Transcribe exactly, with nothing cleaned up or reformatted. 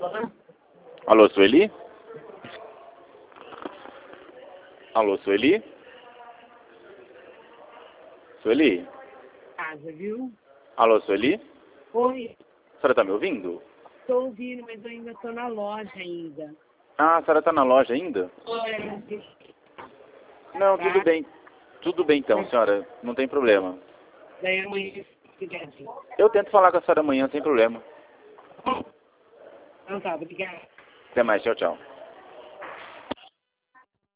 Alô, Sueli? Alô, Sueli? Sueli? Casa, viu? Alô, Sueli? Oi, A senhora tá me ouvindo? tô ouvindo, mas eu ainda tô na loja ainda. Ah, a senhora tá na loja ainda? Oi. Não, tudo Tá? bem. Tudo bem então, senhora. Não tem problema. Daí amanhã se quiser. Eu tento falar com a senhora amanhã sem problema. Então tá, obrigada. Até mais, tchau, tchau.